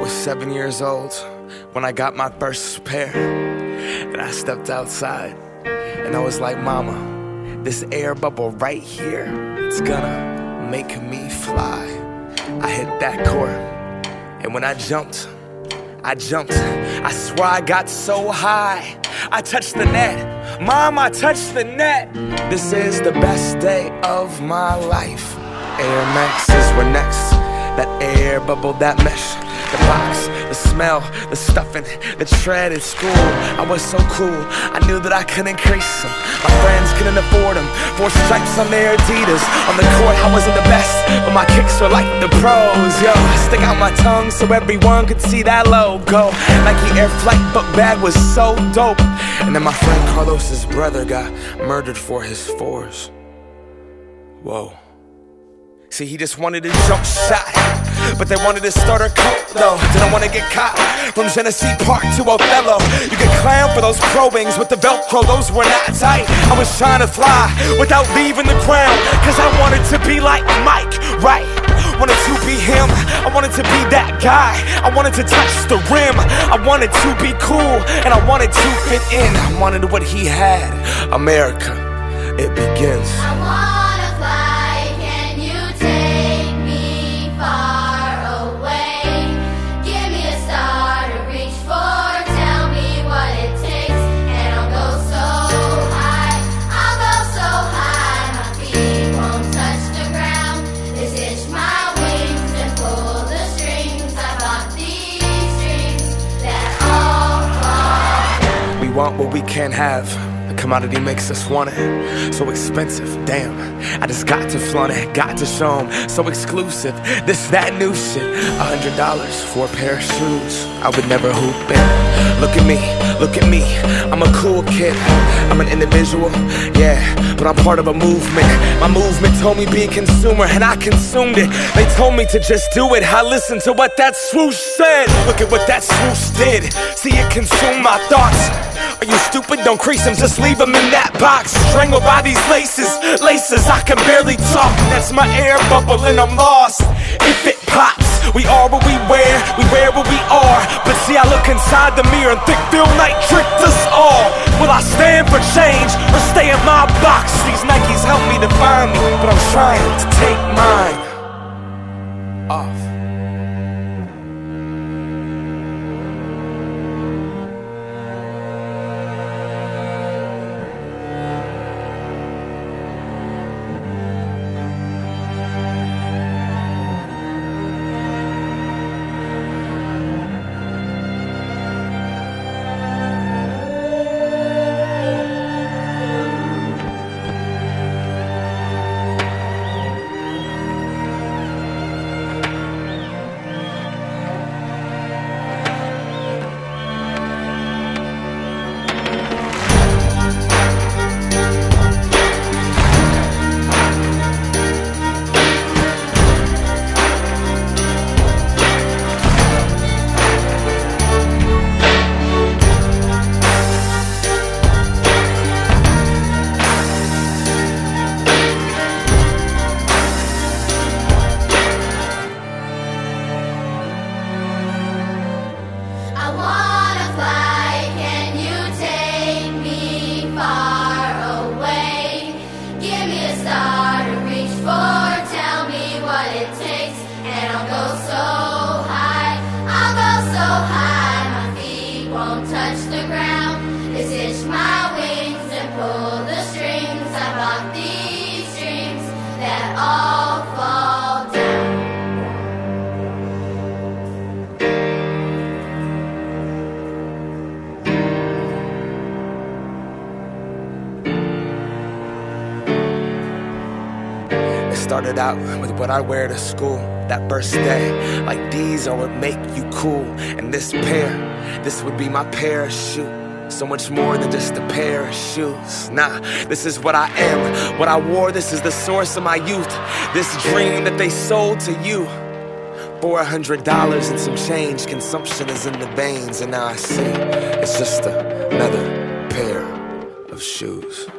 was 7 years old when I got my first pair. And I stepped outside and I was like, Mama, this air bubble right here, it's gonna make me fly. I hit that court, and when I jumped. I swear I got so high, I touched the net. Mom, I touched the net. This is the best day of my life. Air Maxes were next. That air bubble, that mesh, the box, the smell, the stuffing, the tread at school. I was so cool, I knew that I couldn't crease them. My friends couldn't afford them. 4 stripes on their Adidas. On the court, I wasn't the best, but my kicks were like the pros. Yo, stick out my tongue so everyone could see that logo. Nike Air Flight book bag was so dope. And then my friend Carlos's brother got murdered for his 4s. Whoa. See, he just wanted a jump shot, but they wanted to start a cult though. Didn't want to get caught. From Genesee Park to Othello, you could clown for those probings with the Velcro, those were not tight. I was trying to fly without leaving the ground, cause I wanted to be like Mike, right? Wanted to be him, I wanted to be that guy. I wanted to touch the rim, I wanted to be cool, and I wanted to fit in. I wanted what he had. America, it begins. I wanna fly. Want what we can't have. The commodity makes us want it. So expensive, damn. I just got to flaunt it, got to show them. So exclusive, this, that new shit. $100 for a pair of shoes. I would never hoop in. Look at me, I'm a cool kid. I'm an individual, yeah, but I'm part of a movement. My movement told me be a consumer, and I consumed it. They told me to just do it, I listened to what that swoosh said. Look at what that swoosh did. See it consume my thoughts. Are you stupid? Don't crease them, just leave them in that box. Strangled by these laces, I can barely talk. That's my air bubble and I'm lost. If it pops, we are what we wear what we are. But see, I look inside the mirror and think Phil Knight tricked us all. Will I stand for change or stay in my box? These Nikes help me define me, but I'm trying to take mine off. Touch the ground, just itch my wings and pull the strings. I bought these dreams that all fall down. It started out with what I wear to school that first day. Like these are what make you cool. And this pair, this would be my parachute. So much more than just a pair of shoes. Nah, this is what I am. What I wore, this is the source of my youth. This dream that they sold to you. $400 and some change. Consumption is in the veins. And now I see it's just another pair of shoes.